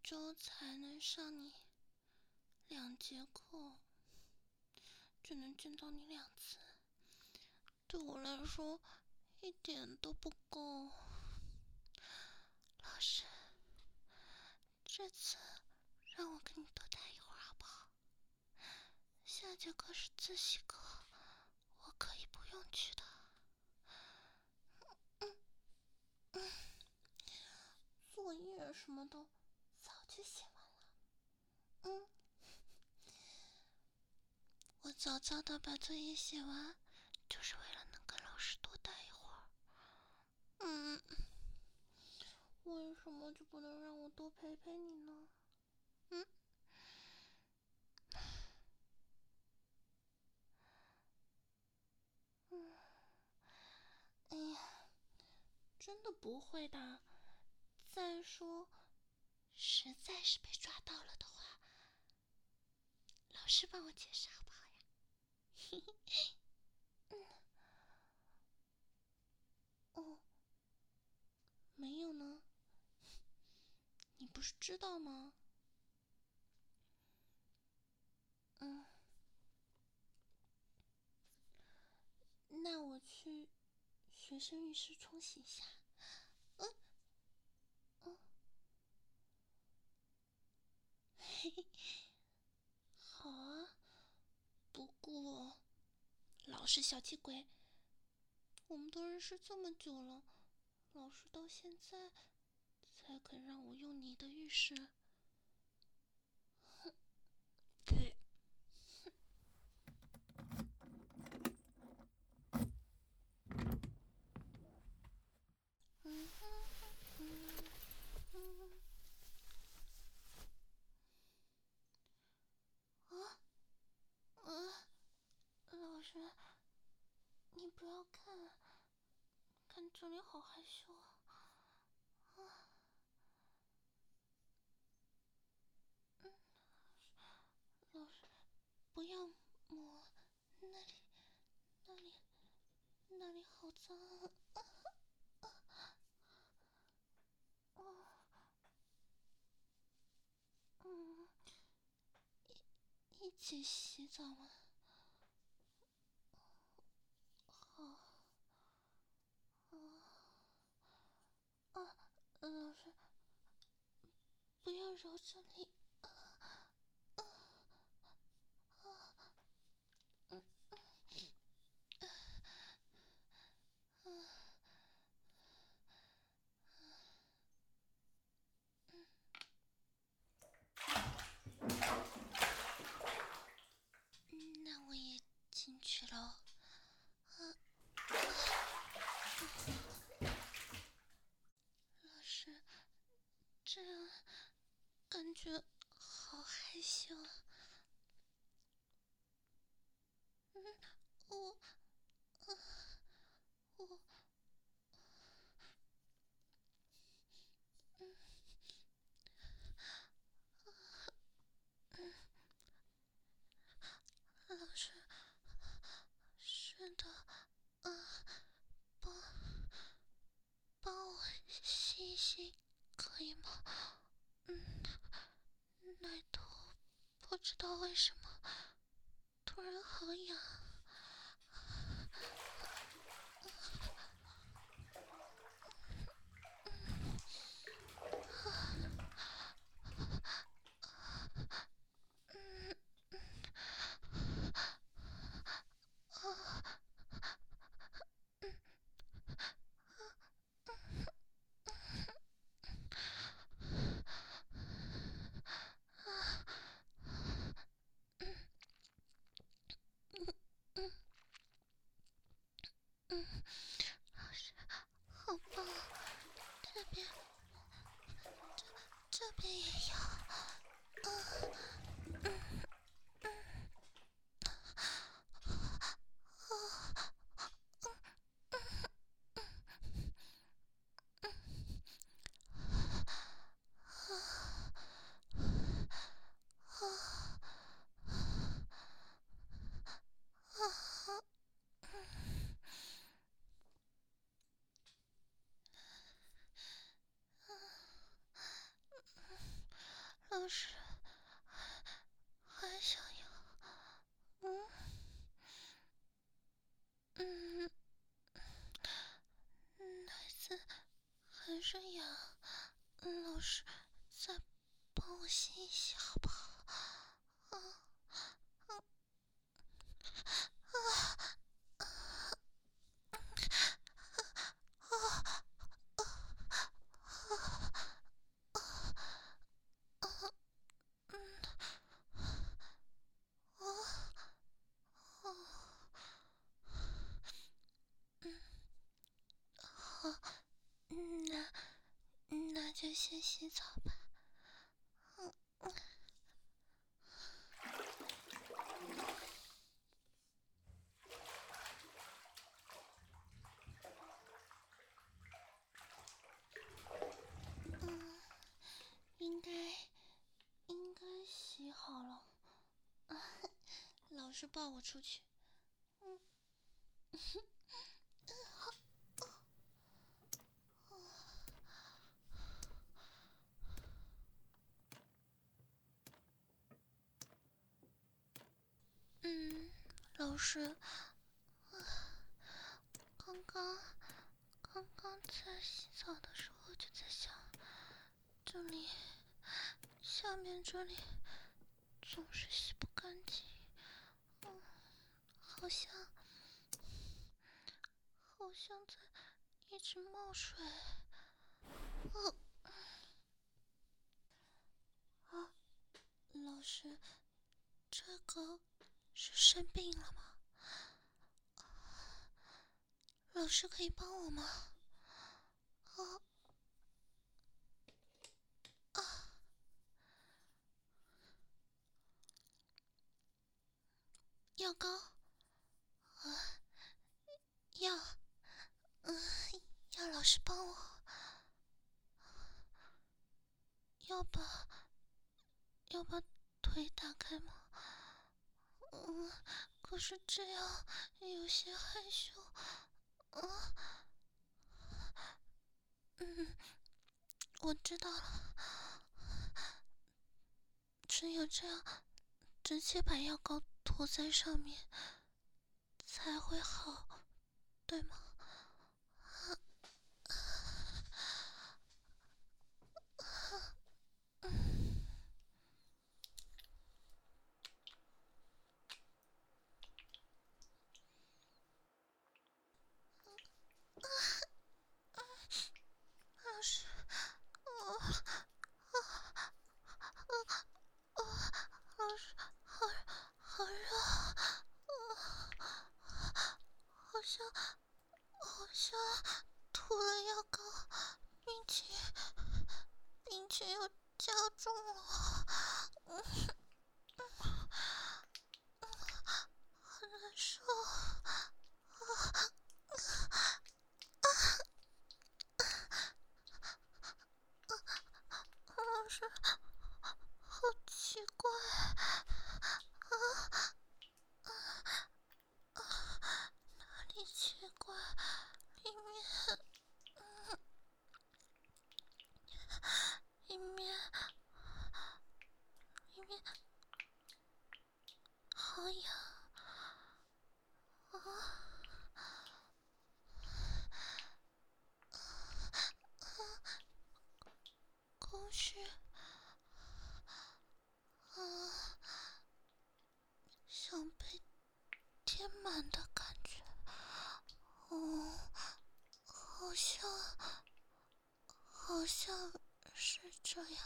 周才能上你2节课，只能见到你2次，对我来说一点都不够。老师，这次让我跟你多待一会儿好不好？下节课是自习课，我可以不用去的。作业什么的早就写完了。我早早的把作业写完，就是为了能跟老师多待一会儿。为什么就不能让我多陪陪你呢？哎呀，真的不会的。再说，实在是被抓到了的话，老师帮我解释好不好呀？哦，没有呢。你不是知道吗？那我去学生浴室冲洗一下。嘿嘿，好啊。不过，老师小气鬼，我们都认识这么久了，老师到现在才肯让我用你的浴室。对。老师，你不要看，看这里好害羞啊。老师，不要摸，那里好脏一起洗澡吗？老师，不要揉这里。那我也进去了。老师，这样感觉好害羞。我老师，是的，帮我洗一洗，可以吗？奶头不知道为什么突然好痒。老师，好棒，这边也有。 着痒，老师再帮我吸一吸好不好？那就先洗澡吧。应该洗好了。老师抱我出去。老师，刚刚在洗澡的时候就在想，这里下面这里总是洗不干净，好像在一直冒水。老师，这个是生病了吗？老师可以帮我吗？药膏，药，要老师帮我，要把腿打开吗？可是这样有些害羞。我知道了，只有这样，直接把药膏涂在上面才会好，对吗？老师，老师，好热，好像涂了药膏，并且又加重了，很难受。老师，好奇怪，哪里奇怪？里面好痒。空虚，想被填满的感觉。好像是这样。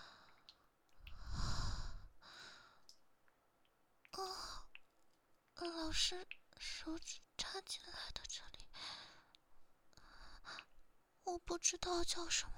老师手指插进来的这里，我不知道叫什么。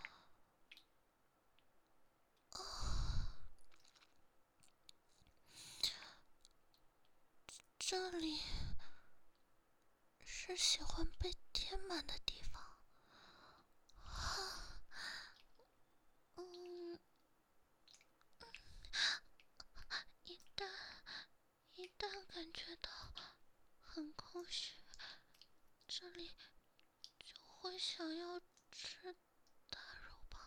这里是喜欢被填满的地方。一旦感觉到很空虚，这里就会想要吃大肉棒。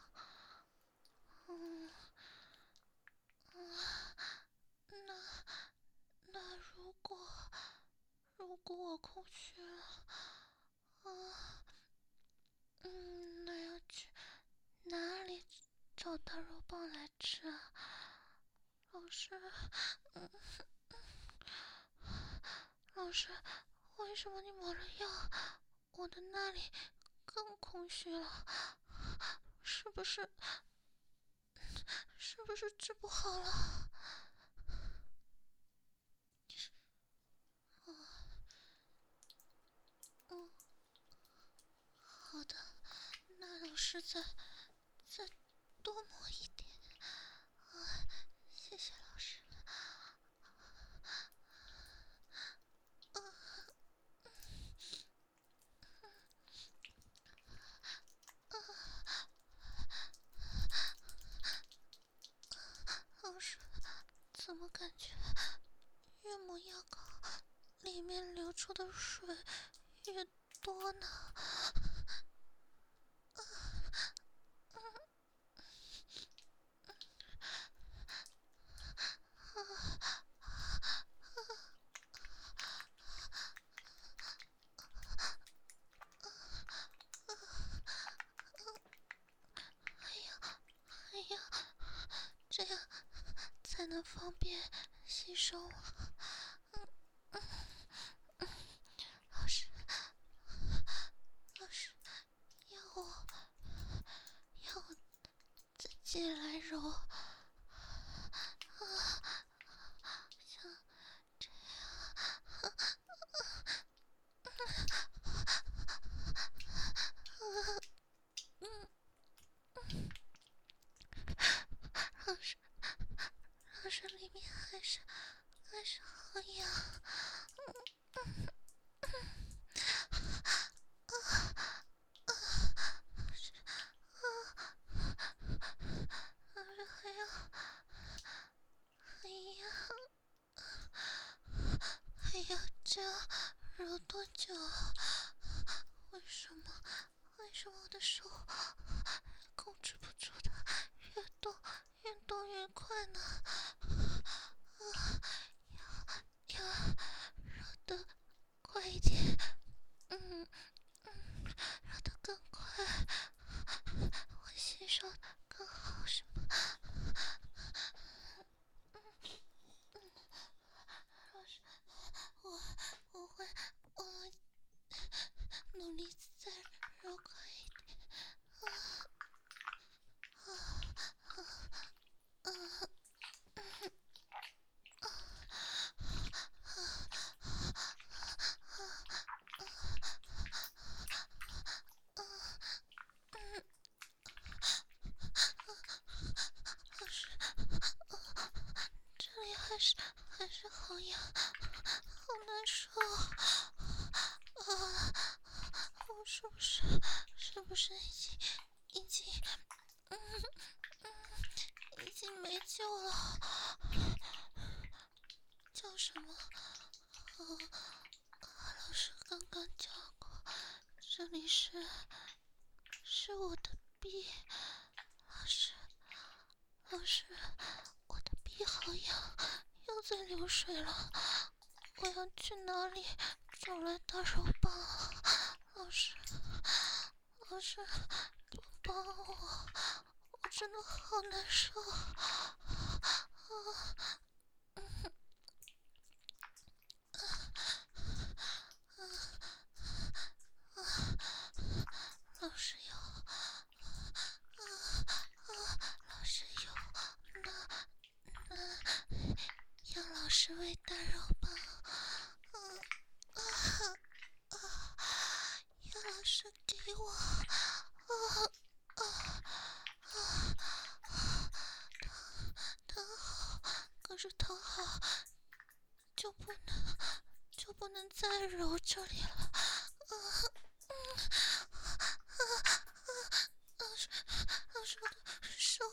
那如果我空虚了，那要老师，为什么你抹了药，我的那里更空虚了？是不是治不好了？好的，那老师再多抹一点。谢谢老师。老师，怎么感觉越抹药膏里面流出的水越多呢？哎呀，这样才能方便吸收啊。老师，要我自己来揉。像这样。老师里面还是好痒。还要这样揉多久啊？为什么我的手控制不住的越动越快呢？要揉得快一点。揉得更快，我吸收的更好，是吗？老师，我会努力再揉快一点。老师，这里还是好痒，好难受。我是不是已经没救了？叫什么？老师刚刚讲过，这里是我的臂。老师，我的臂好痒，又在流水了。我要去哪里找来大肉棒？老师，帮我，我真的好难受。老师有，要老师喂大肉棒。要老师给我。疼好，可是疼好就不能再揉这里了。老师，我的手。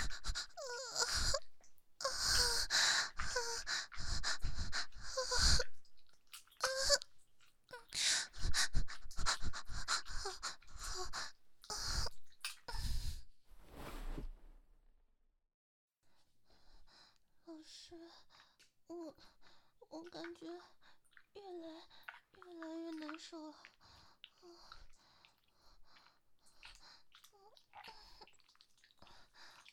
老师，我感觉越来越难受了。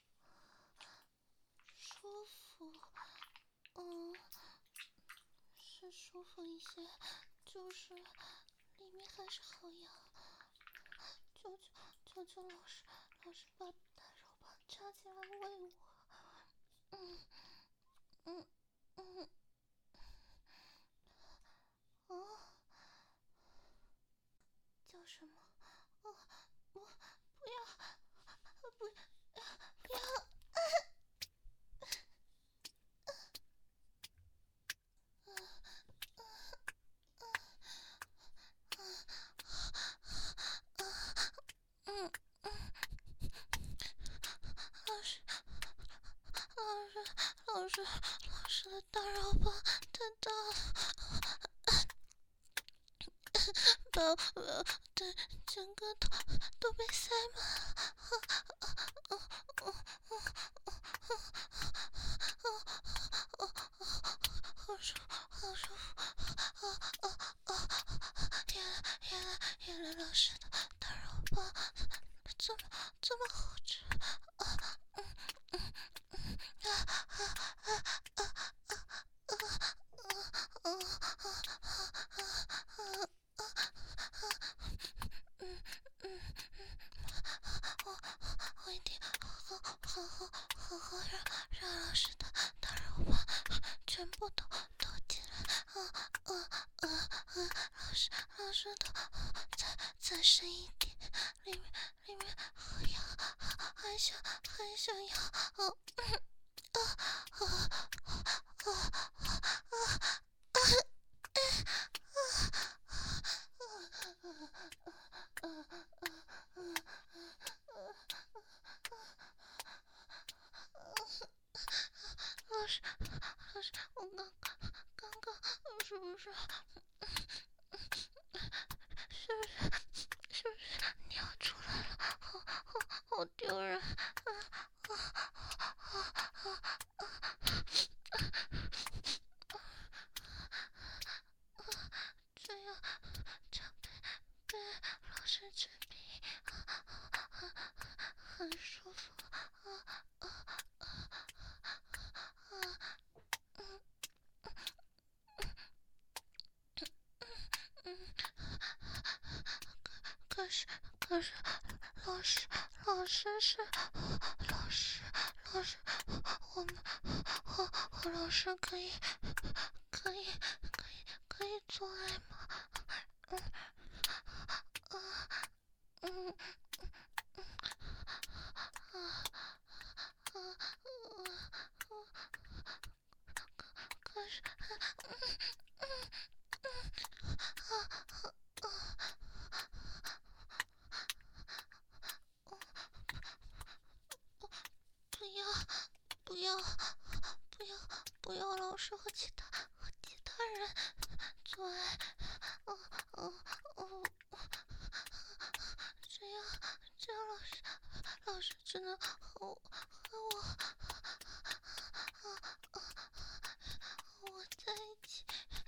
舒服， 是舒服一些，就是里面还是好痒。求求老师把大肉棒插进来喂我。叫什么？不要！老师的大肉棒太大了，把我的整个头都被塞满了。好舒服。原来老师的大肉棒这么好吃。我一定好好让老师的大肉棒全部都进来。老师的再深一点，里面好痒，还想要。老师，我刚刚是不是尿出来了？好丢人！这样被老师吹鼻，很舒服。可是，老师是老师，我老师可以做爱吗？可是，不要老师和其他人做爱。这样老师只能和我在一起。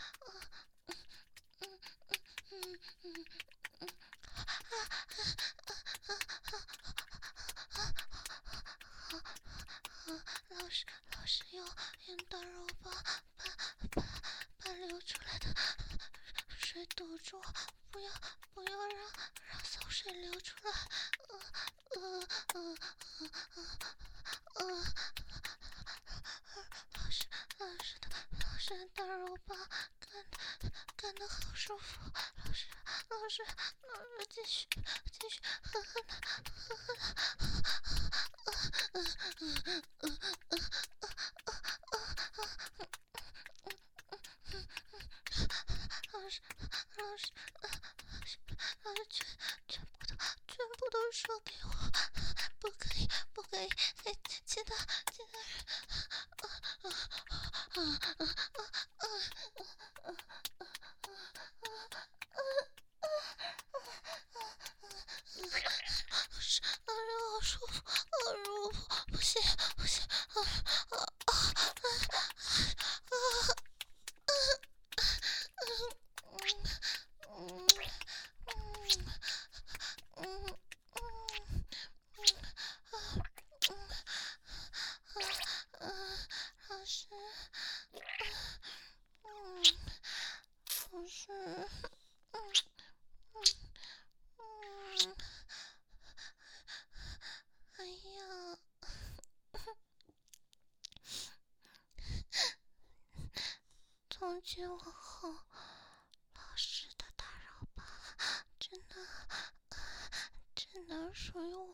老师用大肉棒把流出来的水堵住，不要让骚水流出来。老师的大肉棒干得好舒服。老师继续狠狠的。老师全部都说给我，不可以给其他人。好舒服，不行。老师， 觉往后，老师的打扰吧，只能属于我